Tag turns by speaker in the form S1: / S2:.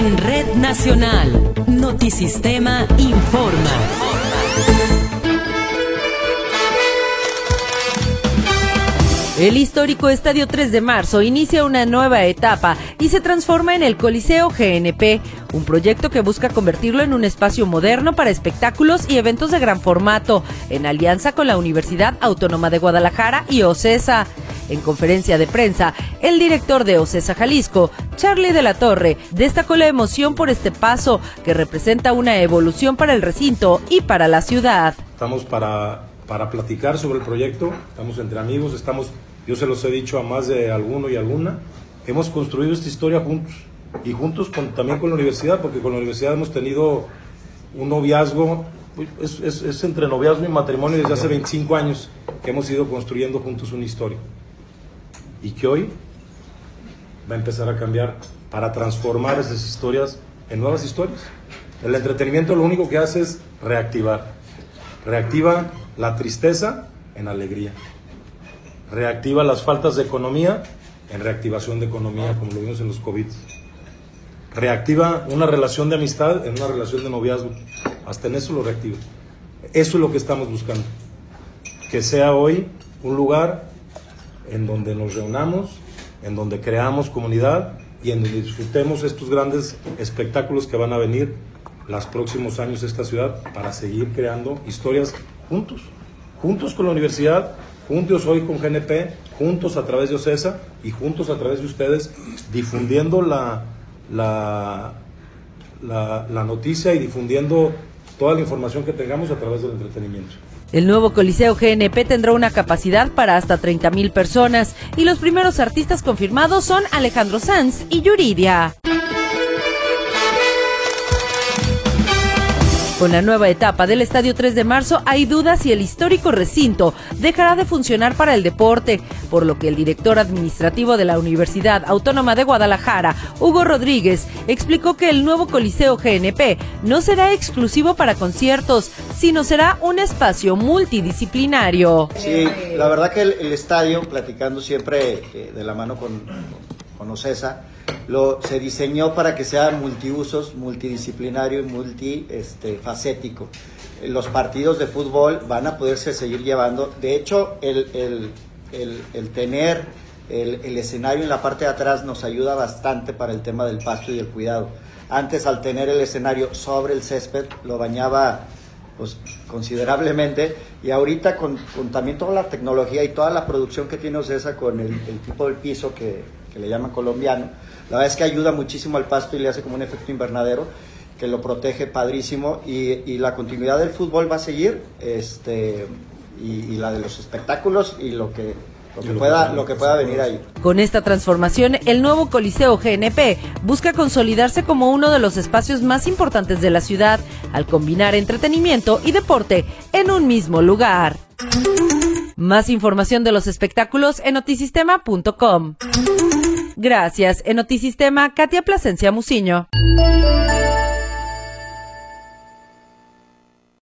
S1: En Red Nacional, Notisistema informa. El histórico Estadio 3 de Marzo inicia una nueva etapa y se transforma en el Coliseo GNP, un proyecto que busca convertirlo en un espacio moderno para espectáculos y eventos de gran formato, en alianza con la Universidad Autónoma de Guadalajara y OCESA. En conferencia de prensa, el director de OCESA Jalisco, Charlie de la Torre, destacó la emoción por este paso, que representa una evolución para el recinto y para la ciudad.
S2: Estamos para platicar sobre el proyecto, estamos entre amigos, yo se los he dicho a más de alguno y alguna, hemos construido esta historia juntos, y juntos también con la universidad, porque con la universidad hemos tenido un noviazgo, es entre noviazgo y matrimonio desde hace 25 años, que hemos ido construyendo juntos una historia, y que hoy va a empezar a cambiar para transformar esas historias en nuevas historias. El entretenimiento lo único que hace es reactiva la tristeza en alegría, reactiva las faltas de economía en reactivación de economía, como lo vimos en los COVID, reactiva una relación de amistad en una relación de noviazgo, hasta en eso lo reactiva. Eso es lo que estamos buscando, que sea hoy un lugar en donde nos reunamos, en donde creamos comunidad y en donde disfrutemos estos grandes espectáculos que van a venir los próximos años de esta ciudad, para seguir creando historias juntos con la universidad, juntos hoy con GNP, juntos a través de OCESA y juntos a través de ustedes, difundiendo la noticia y difundiendo toda la información que tengamos a través del entretenimiento.
S1: El nuevo Coliseo GNP tendrá una capacidad para hasta 30,000 personas y los primeros artistas confirmados son Alejandro Sanz y Yuridia. Con la nueva etapa del Estadio 3 de Marzo hay dudas si el histórico recinto dejará de funcionar para el deporte, por lo que el director administrativo de la Universidad Autónoma de Guadalajara, Hugo Rodríguez, explicó que el nuevo Coliseo GNP no será exclusivo para conciertos, sino será un espacio multidisciplinario.
S3: Sí, la verdad que el estadio, platicando siempre de la mano con OCESA, se diseñó para que sea multiusos, multidisciplinario y multifacético. Los partidos de fútbol van a poderse seguir llevando. De hecho, el tener el escenario en la parte de atrás nos ayuda bastante para el tema del pasto y el cuidado. Antes, al tener el escenario sobre el césped, lo bañaba considerablemente, y ahorita con también toda la tecnología y toda la producción que tiene OCESA con el tipo del piso que le llaman colombiano, la verdad es que ayuda muchísimo al pasto y le hace como un efecto invernadero que lo protege padrísimo, y la continuidad del fútbol va a seguir, y la de los espectáculos y lo que pueda venir ahí.
S1: Con esta transformación, el nuevo Coliseo GNP busca consolidarse como uno de los espacios más importantes de la ciudad, al combinar entretenimiento y deporte en un mismo lugar. Más información de los espectáculos en notisistema.com. Gracias. En Notisistema, Katia Plasencia Muciño.